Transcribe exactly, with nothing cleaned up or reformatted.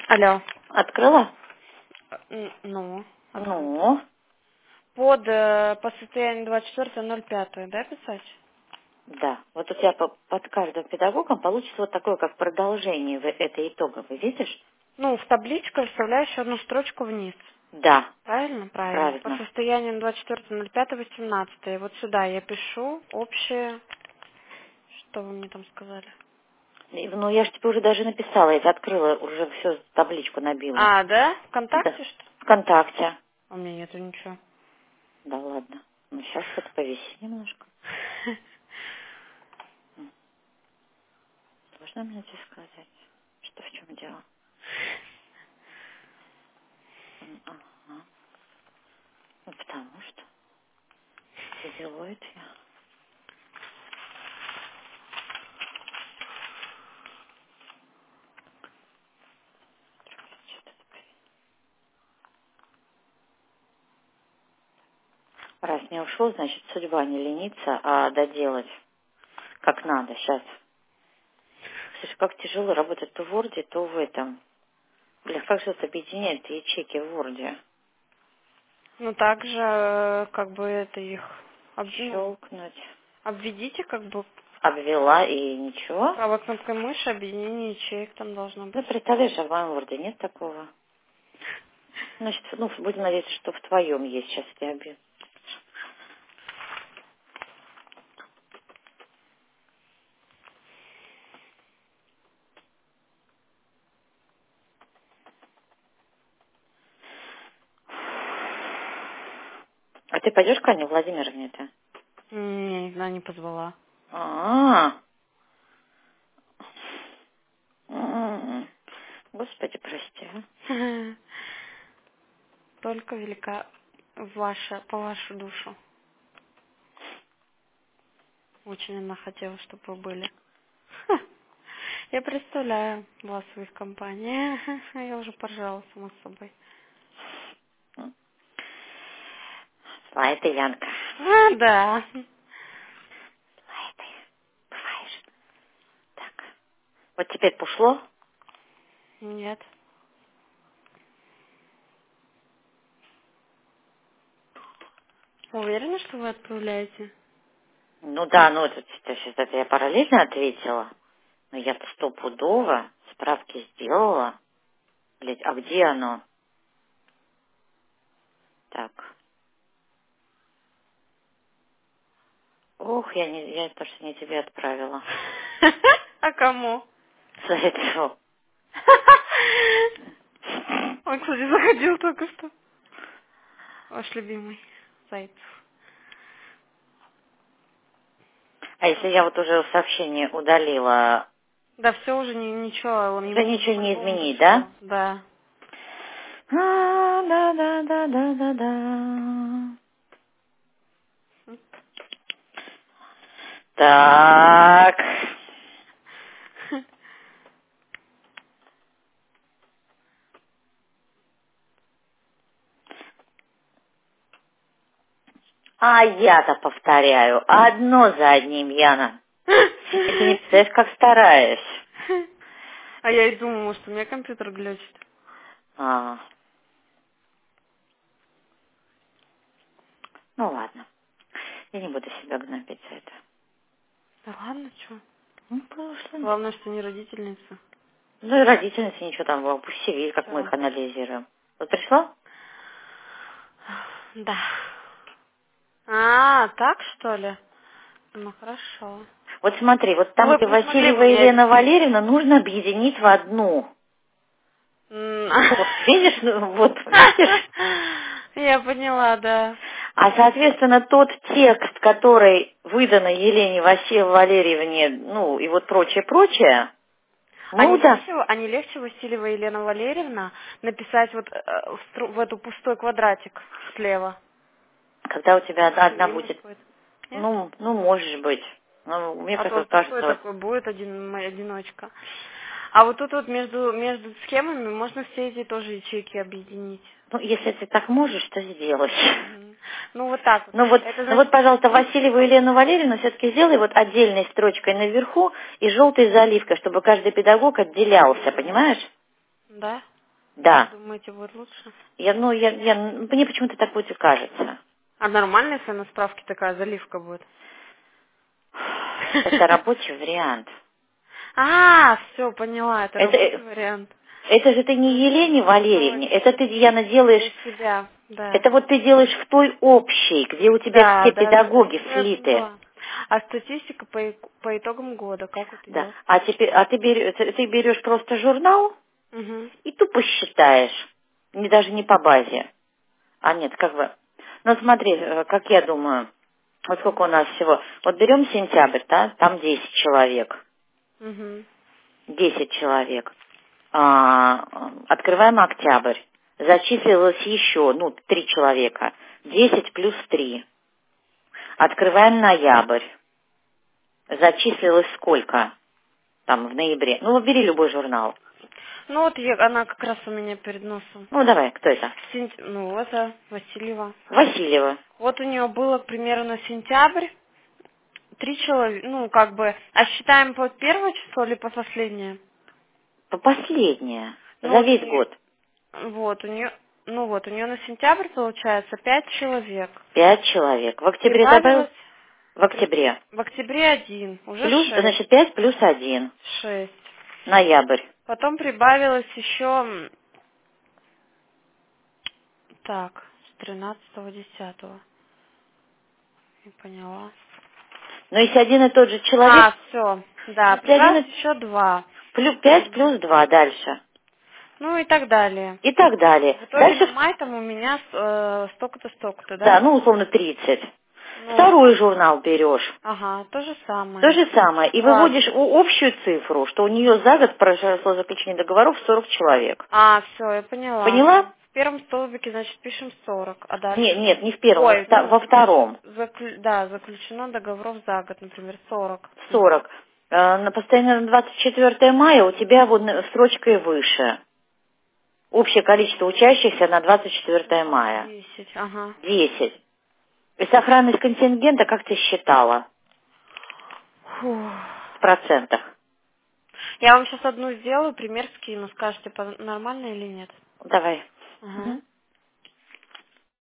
Алло. Открыла? Н- Ну, открыто. Ну, Под, э, по состоянию двадцать четвёртое ноль пятое, да, писать? да. Вот у тебя по- под каждым педагогом получится вот такое, как продолжение в этой итоговой, видишь? Ну, в табличку вставляешь еще одну строчку вниз. Да, Правильно? Правильно. По правильно. состоянию двадцать четвёртое ноль пятое восемнадцатое. Вот сюда я пишу общее. Что вы мне там сказали? И, Ну, я же тебе уже даже написала, я открыла, уже все табличку набила. А, да? Да. ВКонтакте, что ли? ВКонтакте. А у меня нету ничего. Да ладно. Ну, сейчас вот повиси немножко. М, Сложно мне тебе сказать, что в чем дело. М, Ага. Ну, потому что делает я. Что-то Раз не ушел, значит, судьба не ленится, а доделать как надо сейчас. Слушай, как тяжело работать то в Word, то в этом. Бля, как же это объединяет ячейки в Word? Ну, также, э, как бы это их... об- ну, Щелкнуть. обведите, как бы, Обвела и ничего. правой кнопкой мыши, объединение ячеек там должно Ну, быть. представляешь, а в моем Word нет такого. Значит, ну, будем надеяться, что в твоем есть. Сейчас я объявлю. А ты пойдешь к Ане Владимировне-то? Не, она не позвала. А, м, Господи, прости. а. Только велика ваша, по вашу душу. Очень она хотела, чтобы вы были. Ха. Я представляю вас в их компании. Я уже поржала сама с собой. Злая ты, Янка. А, да. Злая ты. Бываешь. Так. Вот теперь пошло? Нет. Уверена, что вы отправляете? Ну да, ну это сейчас это я параллельно ответила. Но я-то стопудово справки сделала. Блять, а где оно? Так. Ох, я не, я то, что не тебе отправила. А кому? Зайцу. Он, кстати, заходил только что. Ваш любимый Зайцев. А если я вот уже сообщение удалила, Да все уже не, ничего, он уже ему ничего не по-любому изменить, да? пришло. Да. А, да, да, да, да, да, да. Так. А я-то повторяю, одно за одним, Яна. И ты не представляешь, как стараюсь. А я и думала, что у меня компьютер глючит. А, ну ладно. Я не буду себя гнобить за это. Да ладно, что? Ну, прошлое. Главное, что не родительница. Ну и родительницы ничего там, пусть все видят, как мы Все. их анализируем. Вот пришла? Да. А, так что ли? Ну хорошо. Вот смотри, вот Ну там, вы где посмотри, Васильева вы мне Елена объясните. Валерьевна, нужно объединить в одну. М. Вот видишь, ну, вот видишь? Я поняла, да. А, соответственно, тот текст, который выдан Елене Васильевне Валерьевне, ну, и вот прочее-прочее, А мы не уда... легче, а не легче Васильева Елена Валерьевна написать вот э, в, стру- в эту пустой квадратик слева? Когда у тебя одна одна Ему будет, какой-то. Нет? ну, ну, может быть. Ну, мне А то как-то он пустой кажется, вот, такой будет, один, м- одиночка. А вот тут вот между, между схемами можно все эти тоже ячейки объединить. ну, если ты так можешь, то сделай. Мгм. Ну вот так вот. Ну вот, Это ну вот, значит, пожалуйста, Васильеву Елену Валерьевну все-таки сделай вот отдельной строчкой наверху и желтой заливкой, чтобы каждый педагог отделялся, понимаешь? да? Да. Думаете, будет лучше? Я, ну, я, я, мне почему-то так будет и кажется. А нормально, если на справке такая заливка будет? Это рабочий вариант. А, все, поняла, это Это, рабочий э, вариант. это же ты не Елене Валерьевне, это ты, Яна, делаешь, Для себя, да. это вот ты делаешь в той общей, где у тебя Да, все да, да, да, педагоги всё я слиты. поняла. А статистика по, и- по итогам года, как вот Да. идет? А теперь, а ты берешь, ты берешь просто журнал Угу. и тупо считаешь. Не, даже не по базе. А нет, как бы. Ну смотри, э, как я думаю, вот сколько у нас всего. Вот берем сентябрь, да, там десять человек. Угу. десять человек. А, открываем октябрь. Зачислилось еще, ну, три человека. десять плюс три. Открываем ноябрь. Зачислилось сколько? Там, в ноябре. Ну, бери любой журнал. Ну вот я, она как раз у меня перед носом. Ну, давай, кто это? Сент- Ну, это Васильева. Васильева. Вот у нее было, к примеру, на сентябрь три человека, ну, как бы, а считаем по первое число или по последнее? По последнее. Ну, За вот у весь нее, год. вот, у нее, ну вот, у нее на сентябрь получается пять человек. Пять человек. В октябре добавил? Прибавилось В октябре. в октябре один, уже Плюс, шесть. значит, пять плюс один. Шесть. Ноябрь. Потом прибавилось еще, м, так, с тринадцатого десятого. Не поняла. Но если один и тот же человек, А, все, да, если один прибавилось и... еще два. Плюс, пять плюс два дальше. Ну и так далее. И так далее. В итоге на Дальше, май там у меня э, столько-то, столько-то, да, да? ну, условно, тридцать. Ну, Второй журнал берешь. ага, то же То самое. же самое. И Так. выводишь о- общую цифру, что у нее за год прошло заключение договоров сорок человек. А, все, я поняла. Поняла? В первом столбике, значит, пишем сорок, а Нет, дальше? нет, не в первом, во, Ой, вта- ну, во заключ- втором. заклю- да, заключено договоров за год, например, сорок. Мгм. сорок. Э, На постоянно на двадцать четвёртое мая у тебя вот на- строчкой выше. Общее количество учащихся на двадцать четвёртое мая. Десять, ага. десять. И сохранность контингента, как ты считала? Фух. В процентах. Я вам сейчас одну сделаю, пример скину, скажете, по- нормально или нет? Давай. Ага. Мгм.